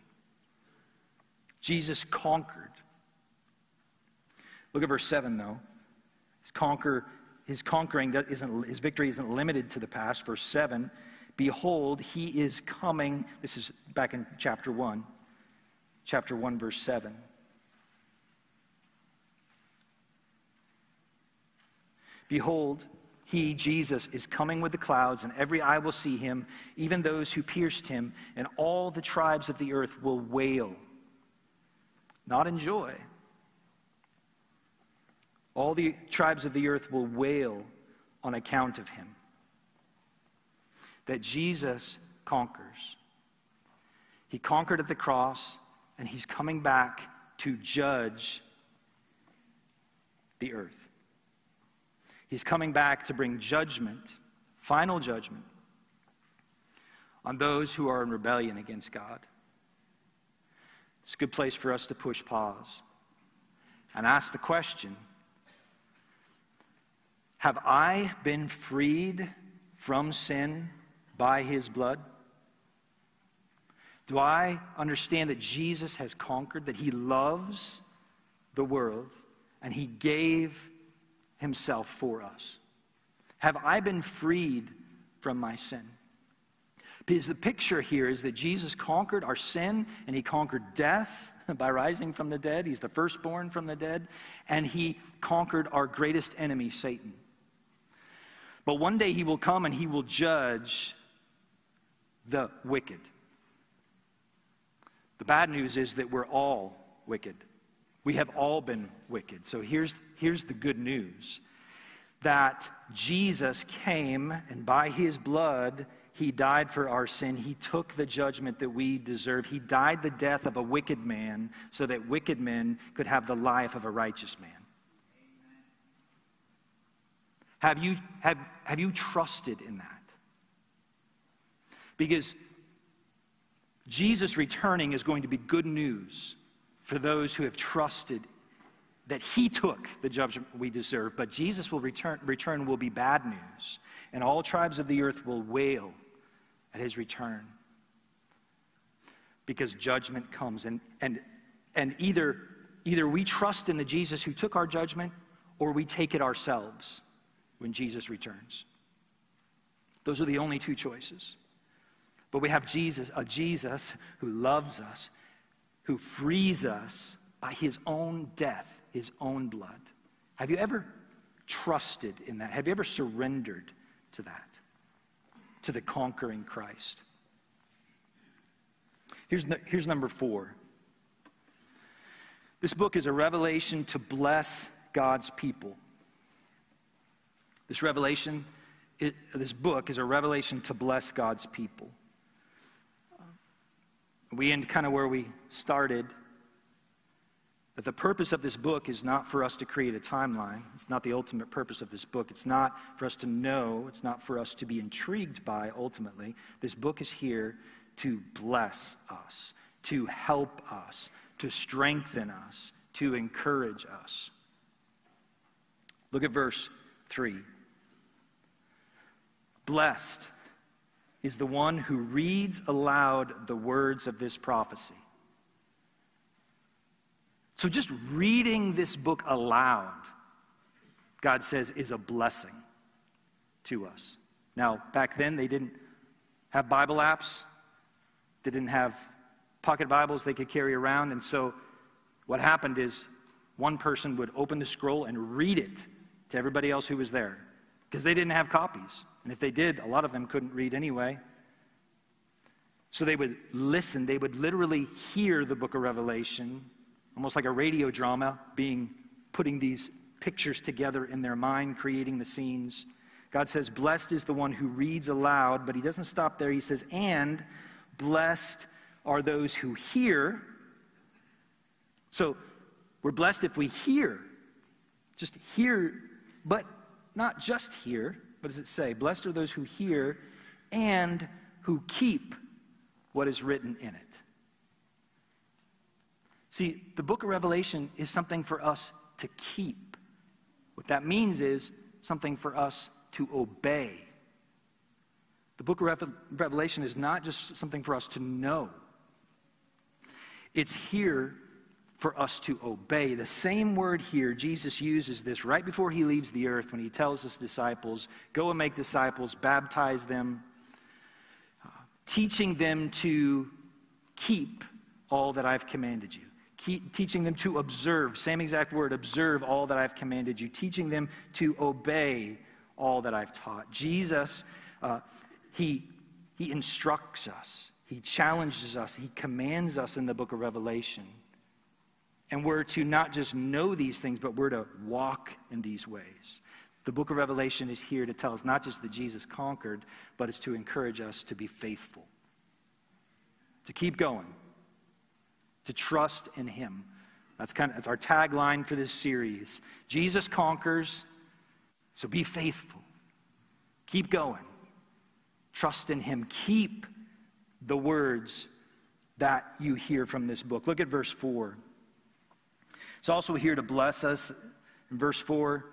Jesus conquered. Look at verse 7, though. His victory isn't limited to the past. Verse 7, behold, he is coming. This is back in chapter 1. Chapter 1, verse 7. Behold, he, Jesus, is coming with the clouds, and every eye will see him, even those who pierced him, and all the tribes of the earth will wail, not in joy. All the tribes of the earth will wail on account of him. That Jesus conquers. He conquered at the cross, and he's coming back to judge the earth. He's coming back to bring judgment, final judgment, on those who are in rebellion against God. It's a good place for us to push pause and ask the question, have I been freed from sin by his blood? Do I understand that Jesus has conquered, that he loves the world, and he gave himself for us? Have I been freed from my sin? Because the picture here is that Jesus conquered our sin, and he conquered death by rising from the dead. He's the firstborn from the dead, and he conquered our greatest enemy, Satan. But one day he will come and he will judge the wicked. The bad news is that we're all wicked. We have all been wicked. So here's the good news. That Jesus came, and by his blood, he died for our sin. He took the judgment that we deserve. He died the death of a wicked man so that wicked men could have the life of a righteous man. Have you trusted in that? Because Jesus returning is going to be good news for those who have trusted that he took the judgment we deserve. But Jesus will return will be bad news. And all tribes of the earth will wail at his return. Because judgment comes. And either we trust in the Jesus who took our judgment, or we take it ourselves when Jesus returns. Those are the only two choices. But we have a Jesus who loves us, who frees us by his own death, his own blood. Have you ever trusted in that? Have you ever surrendered to that? To the conquering Christ? Here's number 4. This book is a revelation to bless God's people. This book is a revelation to bless God's people. We end kind of where we started. That the purpose of this book is not for us to create a timeline. It's not the ultimate purpose of this book. It's not for us to know. It's not for us to be intrigued by, ultimately. This book is here to bless us, to help us, to strengthen us, to encourage us. Look at verse 3. Blessed is the one who reads aloud the words of this prophecy. So just reading this book aloud, God says, is a blessing to us. Now, back then, they didn't have Bible apps. They didn't have pocket Bibles they could carry around. And so what happened is one person would open the scroll and read it to everybody else who was there, because they didn't have copies. And if they did, a lot of them couldn't read anyway. So they would listen. They would literally hear the book of Revelation, almost like a radio drama, putting these pictures together in their mind, creating the scenes. God says, blessed is the one who reads aloud, but he doesn't stop there. He says, and blessed are those who hear. So we're blessed if we hear. Just hear, but not just hear. What does it say? Blessed are those who hear and who keep what is written in it. See, the book of Revelation is something for us to keep. What that means is something for us to obey. The book of Revelation is not just something for us to know. It's here for us to obey. The same word here, Jesus uses this right before he leaves the earth when he tells his disciples, go and make disciples, baptize them, teaching them to keep all that I've commanded you. Teaching them to observe, same exact word, observe all that I've commanded you. Teaching them to obey all that I've taught. Jesus, he instructs us. He challenges us. He commands us in the book of Revelation. And we're to not just know these things, but we're to walk in these ways. The book of Revelation is here to tell us not just that Jesus conquered, but it's to encourage us to be faithful, to keep going, to trust in him. That's our tagline for this series. Jesus conquers, so be faithful. Keep going. Trust in him. Keep the words that you hear from this book. Look at verse 4. It's also here to bless us. In verse 4,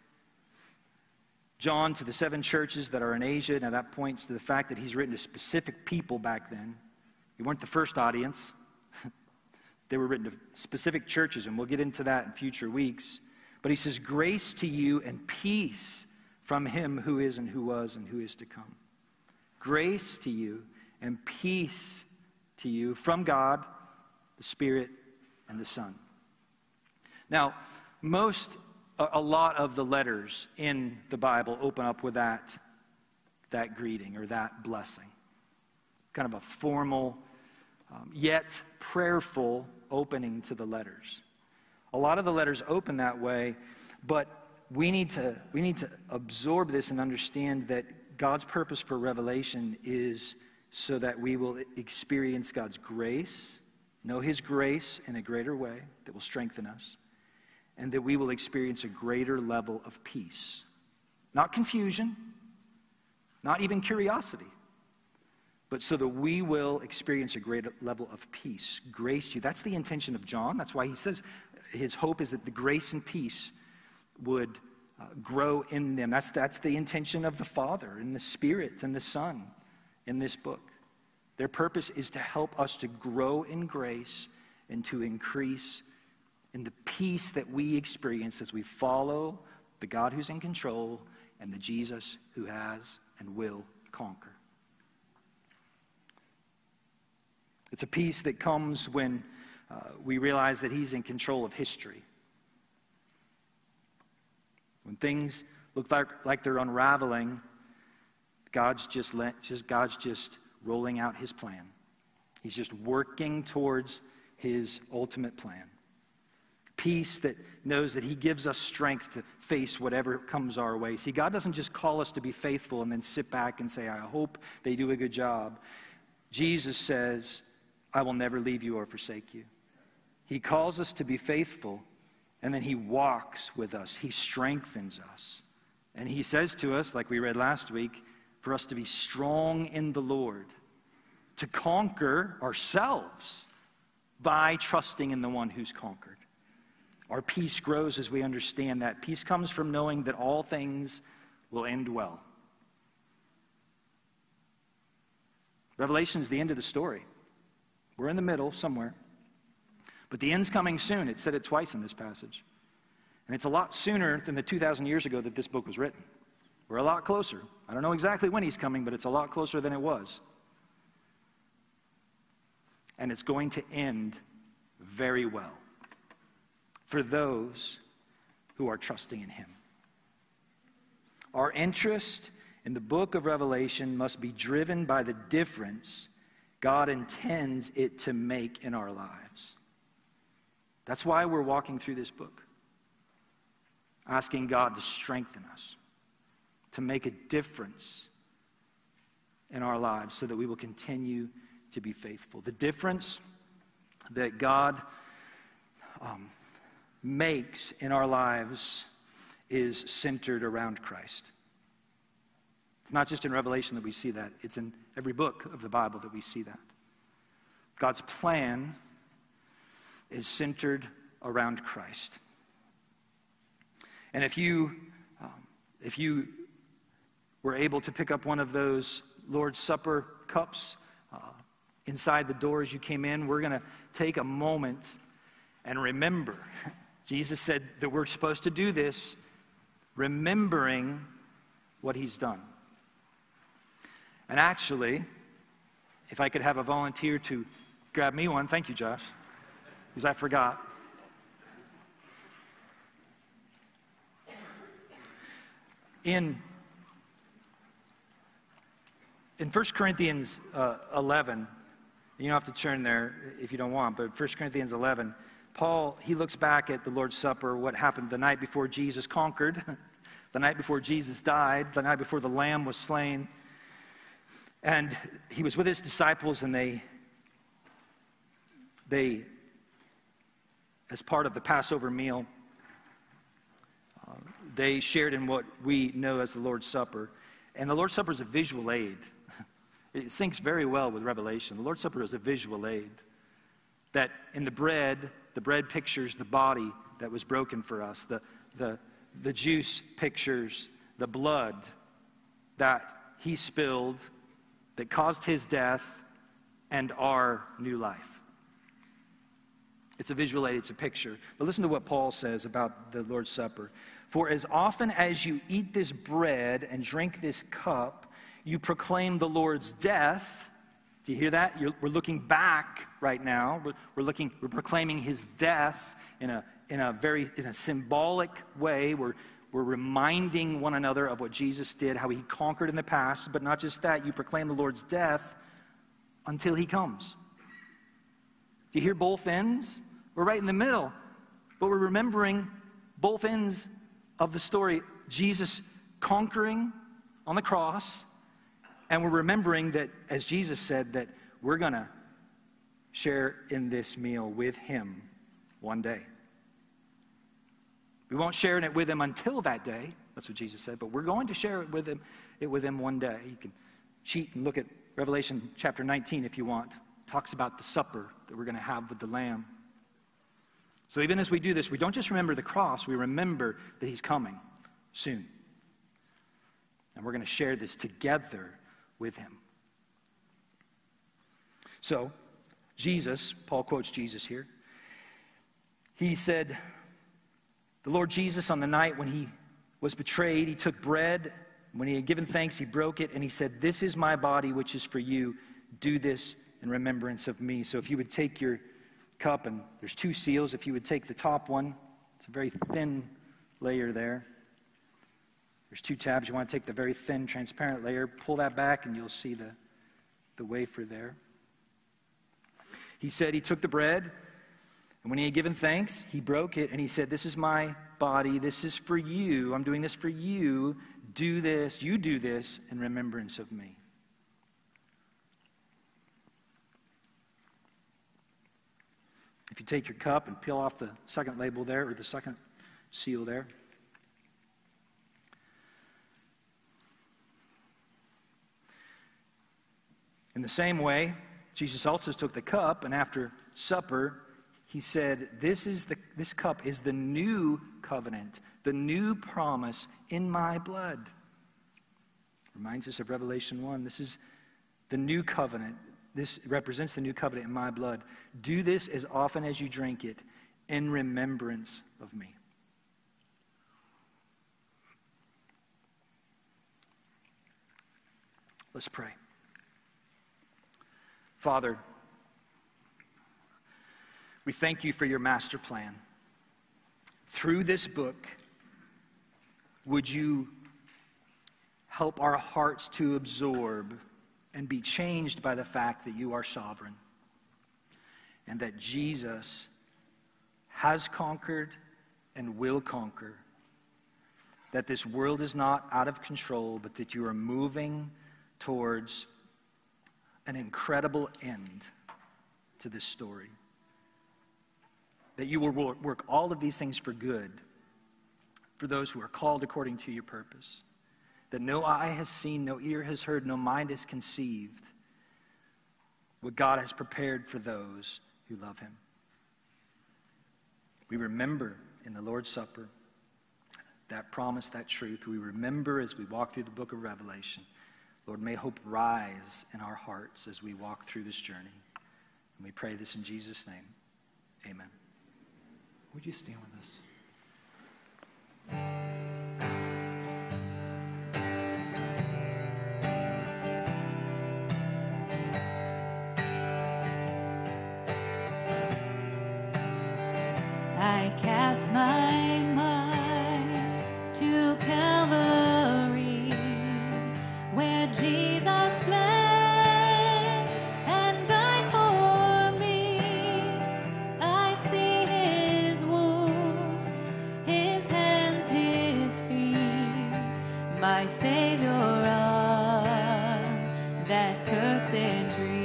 John to the 7 churches that are in Asia. Now that points to the fact that he's written to specific people back then. They weren't the first audience. They were written to specific churches, and we'll get into that in future weeks. But he says, grace to you and peace from him who is and who was and who is to come. Grace to you and peace to you from God, the Spirit, and the Son. Now, a lot of the letters in the Bible open up with that greeting or that blessing. Kind of a formal, yet prayerful opening to the letters. A lot of the letters open that way, but we need to absorb this and understand that God's purpose for Revelation is so that we will experience God's grace, know his grace in a greater way that will strengthen us, and that we will experience a greater level of peace. Not confusion, not even curiosity, but so that we will experience a greater level of peace. Grace to you. That's the intention of John. That's why he says his hope is that the grace and peace would grow in them. That's the intention of the Father and the Spirit and the Son in this book. Their purpose is to help us to grow in grace and to increase in the peace that we experience as we follow the God who's in control and the Jesus who has and will conquer. It's a peace that comes when we realize that he's in control of history. When things look like they're unraveling, God's just rolling out his plan. He's just working towards his ultimate plan. Peace that knows that he gives us strength to face whatever comes our way. See, God doesn't just call us to be faithful and then sit back and say, I hope they do a good job. Jesus says, I will never leave you or forsake you. He calls us to be faithful, and then he walks with us. He strengthens us. And he says to us, like we read last week, for us to be strong in the Lord, to conquer ourselves by trusting in the one who's conquered. Our peace grows as we understand that. Peace comes from knowing that all things will end well. Revelation is the end of the story. We're in the middle somewhere. But the end's coming soon. It said it twice in this passage. And it's a lot sooner than the 2,000 years ago that this book was written. We're a lot closer. I don't know exactly when he's coming, but it's a lot closer than it was. And it's going to end very well for those who are trusting in him. Our interest in the book of Revelation must be driven by the difference God intends it to make in our lives. That's why we're walking through this book, asking God to strengthen us, to make a difference in our lives so that we will continue to be faithful. The difference that God makes in our lives is centered around Christ. It's not just in Revelation that we see that. It's in every book of the Bible that we see that. God's plan is centered around Christ. And if you were able to pick up one of those Lord's Supper cups inside the door as you came in, we're going to take a moment and remember. Jesus said that we're supposed to do this, remembering what he's done. And actually, if I could have a volunteer to grab me one, thank you, Josh, because I forgot. In 1 Corinthians 11, you don't have to turn there if you don't want, but 1 Corinthians 11, Paul, he looks back at the Lord's Supper, what happened the night before Jesus conquered, the night before Jesus died, the night before the Lamb was slain. And he was with his disciples, and they as part of the Passover meal, they shared in what we know as the Lord's Supper. And the Lord's Supper is a visual aid. It syncs very well with Revelation. The Lord's Supper is a visual aid. That in the bread pictures the body that was broken for us. The juice pictures the blood that he spilled, that caused his death and our new life. It's a visual aid, it's a picture. But listen to what Paul says about the Lord's Supper. For as often as you eat this bread and drink this cup, you proclaim the Lord's death. Do you hear that? We're looking back right now. We're proclaiming his death in a symbolic way. We're reminding one another of what Jesus did, how he conquered in the past. But not just that, you proclaim the Lord's death until he comes. Do you hear both ends? We're right in the middle, but we're remembering both ends of the story. Jesus conquering on the cross, and we're remembering that, as Jesus said, that we're going to share in this meal with him one day. We won't share in it with him until that day. That's what Jesus said, but we're going to share it with him one day. You can cheat and look at Revelation chapter 19 if you want. It talks about the supper that we're going to have with the Lamb. So even as we do this, we don't just remember the cross, we remember that he's coming soon. And we're going to share this together with him. So, Jesus, Paul quotes Jesus here. He said, the Lord Jesus, on the night when he was betrayed, he took bread. When he had given thanks, he broke it, and he said, this is my body, which is for you. Do this in remembrance of me. So if you would take your cup, and there's two seals. If you would take the top one, it's a very thin layer there. There's two tabs. You want to take the very thin, transparent layer, pull that back, and you'll see the wafer there. He said he took the bread, and when he had given thanks, he broke it, and he said, this is my body. This is for you. I'm doing this for you. Do this. You do this in remembrance of me. If you take your cup and peel off the second label there, or the second seal there. In the same way, Jesus also took the cup, and after supper, he said, this cup is the new covenant, the new promise in my blood. Reminds us of Revelation 1. This is the new covenant. This represents the new covenant in my blood. Do this as often as you drink it in remembrance of me. Let's pray. Father, we thank you for your master plan. Through this book, would you help our hearts to absorb and be changed by the fact that you are sovereign and that Jesus has conquered and will conquer, that this world is not out of control, but that you are moving towards an incredible end to this story. That you will work all of these things for good for those who are called according to your purpose. That no eye has seen, no ear has heard, no mind has conceived what God has prepared for those who love him. We remember in the Lord's Supper that promise, that truth. We remember as we walk through the book of Revelation. Lord, may hope rise in our hearts as we walk through this journey. And we pray this in Jesus' name. Amen. Would you stand with us? I cast my mind to Calvary, where Jesus bled and died for me. I see his wounds, his hands, his feet, my Savior on that cursed tree.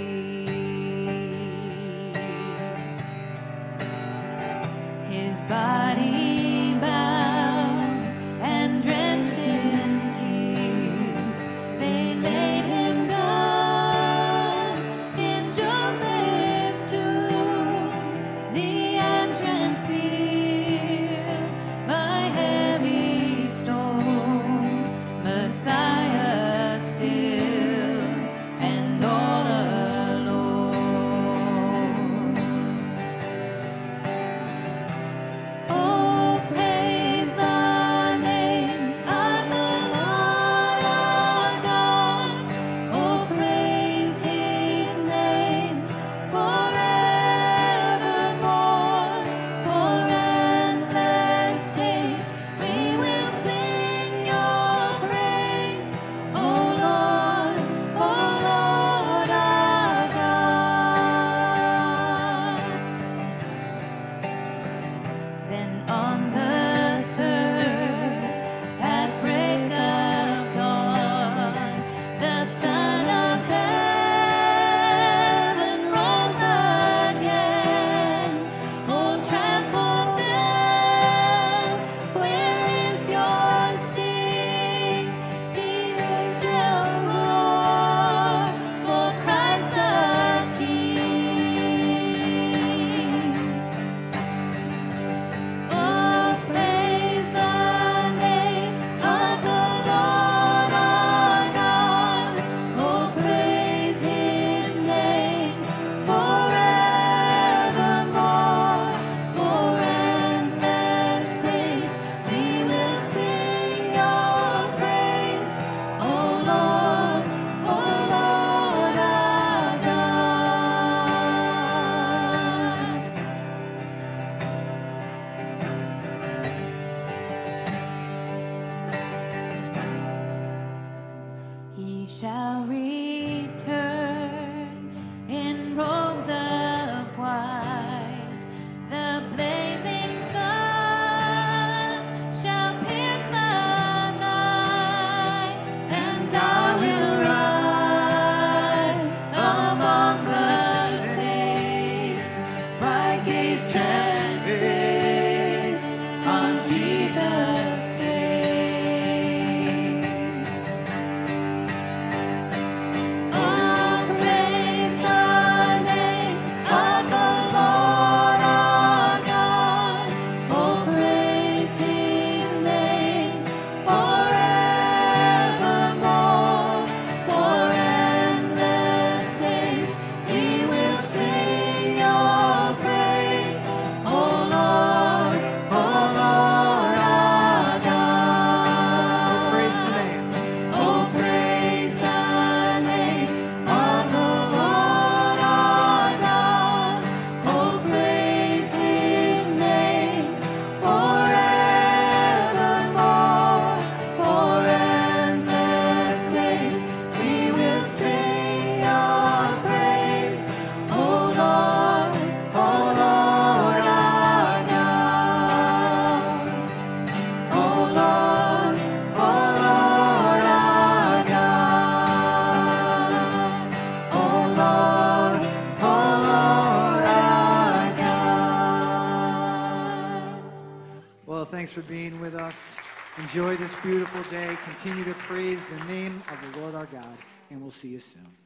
His body bound and drenched in tears, they laid him down in Joseph's tomb, the entrance sealed by heavy stone, Messiah still and all alone. Oh, praise the name of the Lord our God. Oh, praise his name forevermore. For endless days we will sing your praise, O Lord our God. Then on the third, at break of dawn, the Son of Heaven rose again. Oh, trample death, where is your sting? The angels roar for Christ the King. Oh, for being with us. Enjoy this beautiful day. Continue to praise the name of the Lord our God, and we'll see you soon.